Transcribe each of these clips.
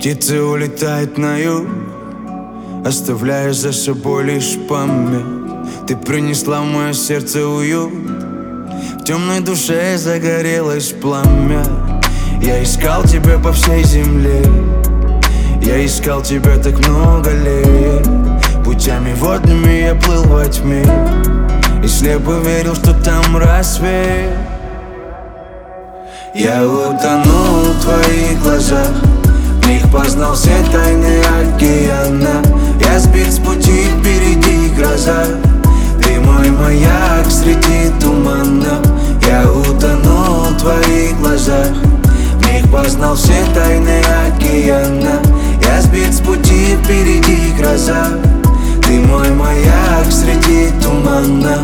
Птицы улетают на юг, оставляя за собой лишь память. Ты принесла в мое сердце уют, в темной душе загорелось пламя. Я искал тебя по всей земле, я искал тебя так много лет. Путями водными я плыл во тьме и слепо верил, что там рассвет. Я утонул в твоих глазах, в них познал все тайны океана. Я сбит с пути, впереди гроза, ты мой маяк среди тумана. Я утонул в твоих глазах, в них познал все тайны океана. Я сбит с пути, впереди гроза, ты мой маяк среди тумана.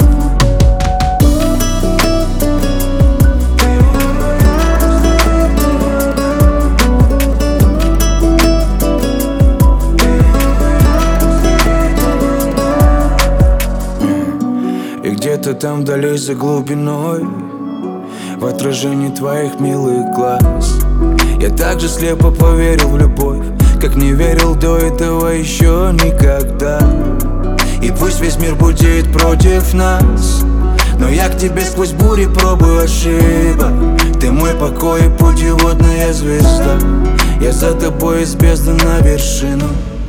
И где-то там вдали за глубиной, в отражении твоих милых глаз, я так же слепо поверил в любовь, как не верил до этого еще никогда. И пусть весь мир будет против нас, но я к тебе сквозь бури пробую ошибок. Ты мой покой и путеводная звезда, я за тобой из бездны на вершину.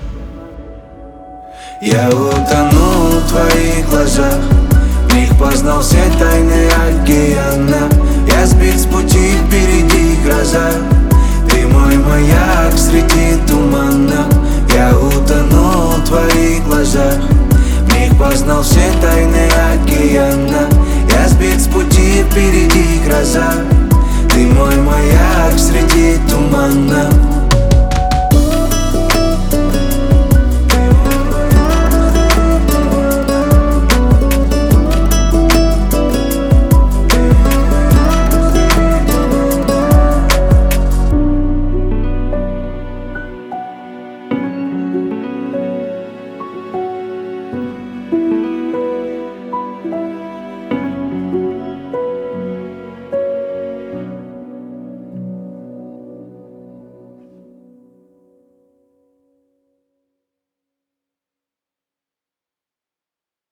Я утонул в твоих глазах, в них познал все тайны океана. Я сбит с пути, впереди гроза, ты мой маяк среди тумана.